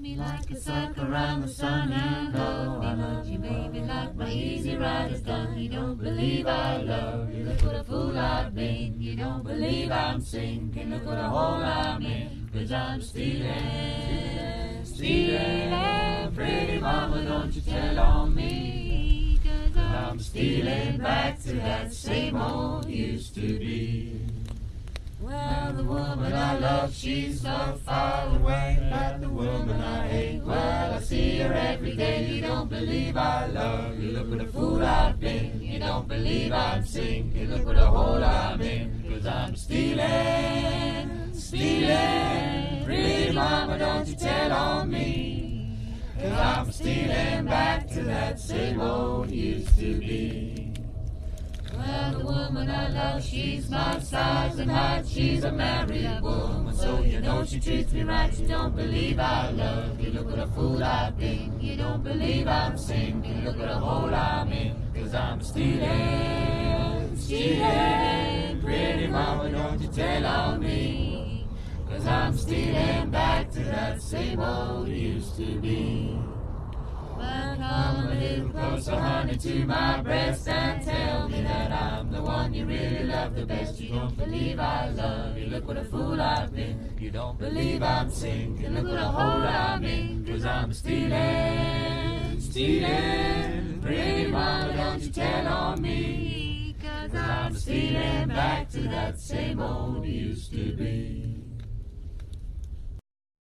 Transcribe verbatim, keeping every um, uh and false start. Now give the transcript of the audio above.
me like a sucker around the sun. You know I love you, baby, like my easy rider's done. You don't believe I love you, look what a fool I've been. You don't believe I'm sinking, look what a hole I'm in. Cause I'm stealing, stealing. Pretty mama, don't you tell on me. Cause I'm stealing back to that same old used to be. Well, the woman I love, she's so far away, but the woman I hate, well, I see her every day. You don't believe I love you, look what a fool I've been. You don't believe I'm sinking, look what a hole I'm in. Cause I'm stealing, stealing. Pretty mama, don't you tell on me. Cause I'm stealing back to that same old used to be. Well, the woman I love, she's my size and height. She's a married woman, so you know she treats me right. You don't believe I love you, look what a fool I've been. You don't believe I'm sinking, look what a hole I'm in. Cause I'm stealing, stealing. Pretty mama, don't you tell on me. Cause I'm stealing back to that same old used to be. Well, come a little closer, honey, to my breast and tell me that I'm the one you really love the best. You don't believe I love you, look what a fool I've been. You don't believe I'm sinking, look what a hole I'm in. Cause I'm stealing, stealing. Pretty mama, don't you tell on me. Cause I'm stealing back to that same old used to be.